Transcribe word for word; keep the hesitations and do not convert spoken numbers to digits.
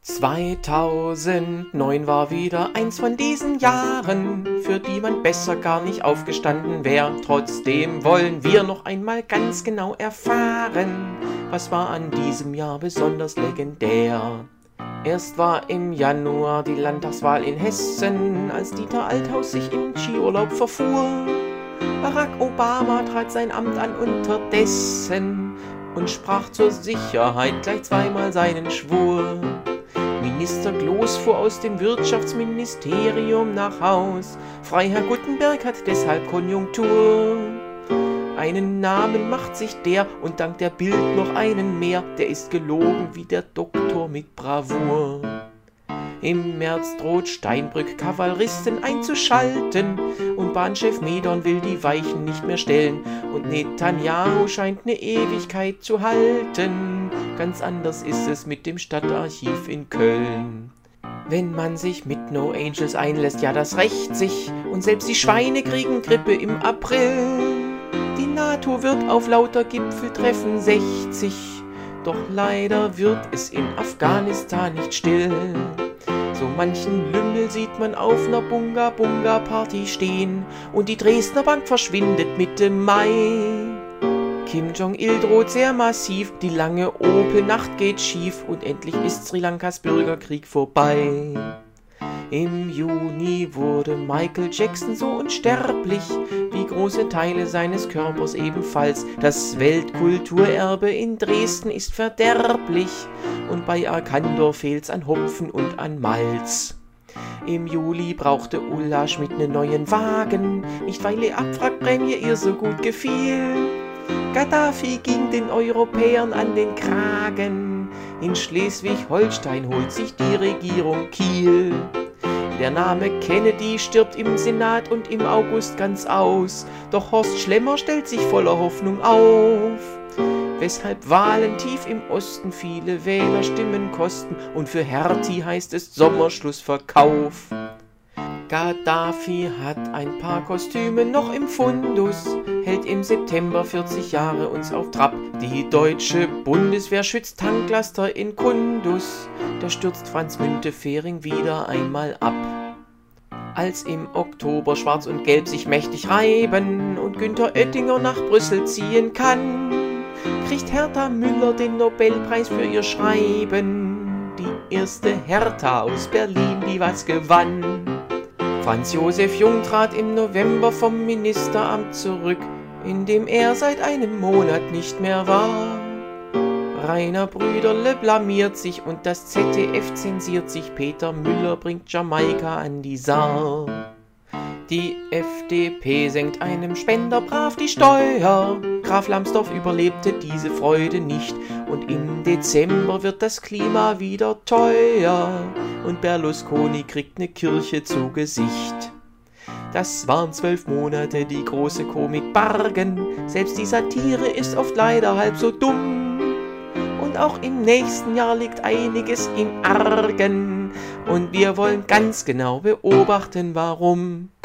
zweitausendneun war wieder eins von diesen Jahren, für die man besser gar nicht aufgestanden wär. Trotzdem wollen wir noch einmal ganz genau erfahren, was war an diesem Jahr besonders legendär. Erst war im Januar die Landtagswahl in Hessen, als Dieter Althaus sich in Skiurlaub verfuhr. Barack Obama trat sein Amt an unterdessen und sprach zur Sicherheit gleich zweimal seinen Schwur. Minister Gloß fuhr aus dem Wirtschaftsministerium nach Haus. Freiherr Guttenberg hat deshalb Konjunktur. Einen Namen macht sich der und dank der Bild noch einen mehr. Der ist gelogen wie der Doktor mit Bravour. Im März droht Steinbrück Kavalleristen einzuschalten und Bahnchef Medon will die Weichen nicht mehr stellen und Netanyahu scheint ne Ewigkeit zu halten. Ganz anders ist es mit dem Stadtarchiv in Köln. Wenn man sich mit No Angels einlässt, ja das rächt sich und selbst die Schweine kriegen Grippe im April. Die NATO wird auf lauter Gipfeltreffen sechzig, doch leider wird es in Afghanistan nicht still. So manchen Lümmel sieht man auf ner Bunga-Bunga-Party stehen und die Dresdner Bank verschwindet Mitte Mai. Kim Jong-il droht sehr massiv, die lange Opel-Nacht geht schief und endlich ist Sri Lankas Bürgerkrieg vorbei. Im Juni wurde Michael Jackson so unsterblich, wie große Teile seines Körpers ebenfalls. Das Weltkulturerbe in Dresden ist verderblich und bei Arcandor fehlt's an Hopfen und an Malz. Im Juli brauchte Ulla Schmidt nen neuen Wagen, nicht weil die Abwrackprämie ihr so gut gefiel. Gaddafi ging den Europäern an den Kragen, in Schleswig-Holstein holt sich die Regierung Kiel. Der Name Kennedy stirbt im Senat und im August ganz aus, doch Horst Schlemmer stellt sich voller Hoffnung auf. Weshalb Wahlen tief im Osten viele Wählerstimmen kosten und für Hertie heißt es Sommerschlussverkauf. Gaddafi hat ein paar Kostüme noch im Fundus, hält im September vierzig Jahre uns auf Trab. Die deutsche Bundeswehr schützt Tanklaster in Kundus, da stürzt Franz Müntefering wieder einmal ab. Als im Oktober Schwarz und Gelb sich mächtig reiben und Günther Oettinger nach Brüssel ziehen kann, kriegt Hertha Müller den Nobelpreis für ihr Schreiben. Die erste Hertha aus Berlin, die was gewann. Franz Josef Jung trat im November vom Ministeramt zurück, in dem er seit einem Monat nicht mehr war. Rainer Brüderle blamiert sich und das Z D F zensiert sich. Peter Müller bringt Jamaika an die Saar. Die F D P senkt einem Spender brav die Steuer. Graf Lambsdorff überlebte diese Freude nicht und im Dezember wird das Klima wieder teuer und Berlusconi kriegt ne Kirche zu Gesicht. Das waren zwölf Monate, die große Komik bargen. Selbst die Satire ist oft leider halb so dumm. Und auch im nächsten Jahr liegt einiges im Argen. Und wir wollen ganz genau beobachten, warum.